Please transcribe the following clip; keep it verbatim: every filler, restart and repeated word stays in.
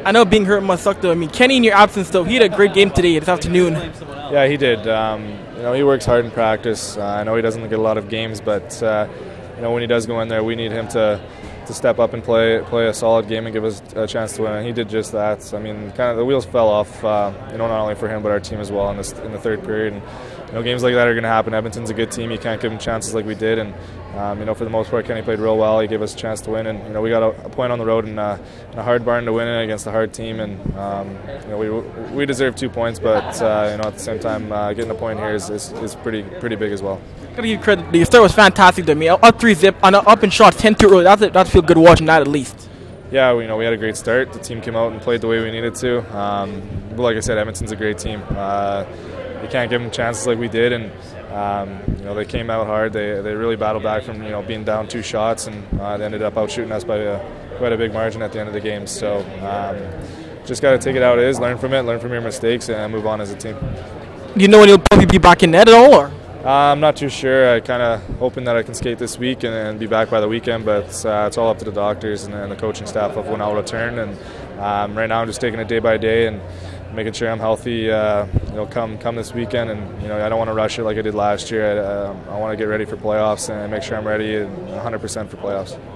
I know being hurt must suck though. I mean, Kenny in your absence though, he had a great game today this afternoon. Yeah, he did. Um, you know, he works hard in practice. Uh, I know he doesn't get a lot of games, but uh, you know, when he does go in there, we need him to to step up and play play a solid game and give us a chance to win. And he did just that. I mean, kind of the wheels fell off. Uh, you know, not only for him but our team as well in this in the third period. And, you know, games like that are going to happen. Edmonton's a good team. You can't give them chances like we did. And um, you know, for the most part, Kenny played real well. He gave us a chance to win. And you know, we got a, a point on the road and uh, a hard barn to win it against a hard team. And um, you know, we we deserve two points, but uh, you know, at the same time, uh, getting a point here is, is, is pretty pretty big as well. Gotta give you credit. The start was fantastic to me. Up three zip on a up and shot ten two early. That's a, that feel good watching that at least. Yeah, we, you know, we had a great start. The team came out and played the way we needed to. Um, but like I said, Edmonton's a great team. Uh, you can't give them chances like we did, and um, you know, they came out hard. They they really battled back from you know being down two shots, and uh, they ended up out shooting us by a, quite a big margin at the end of the game. So um, just got to take it how it is, learn from it, learn from your mistakes, and move on as a team. Do you know when you'll probably be back in net at all? Or? Uh, I'm not too sure. I kind of hoping that I can skate this week and, and be back by the weekend, but uh, it's all up to the doctors and, and the coaching staff of when I'll return. And um, right now, I'm just taking it day by day and making sure I'm healthy. Uh, you know, come come this weekend, and you know, I don't want to rush it like I did last year. I, uh, I want to get ready for playoffs and make sure I'm ready and one hundred percent for playoffs.